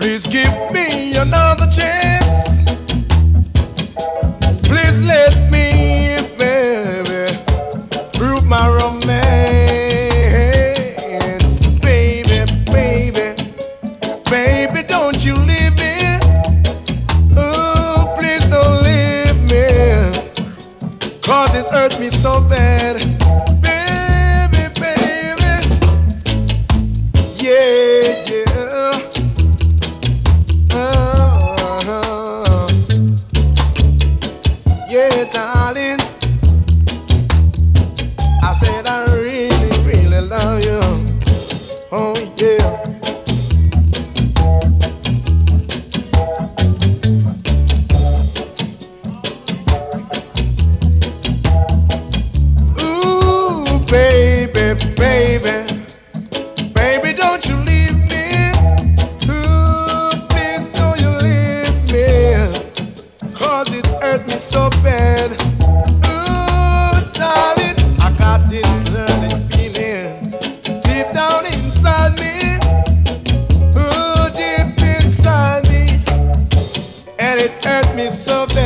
Please give me another chance. Please let me, baby, prove my romance. Baby, baby, baby, don't you leave me. Oh, please don't leave me. 'Cause it hurt me so bad. Baby, baby, yeah, yeah. Yeah, darling, I said I really, really love you. Oh, yeah. Ooh, baby, baby, baby, don't you leave me. Ooh, please don't you leave me. 'Cause it hurt me so bad. Ooh, darling, I got this learning feeling deep down inside me. Ooh, deep inside me. And it hurt me so bad.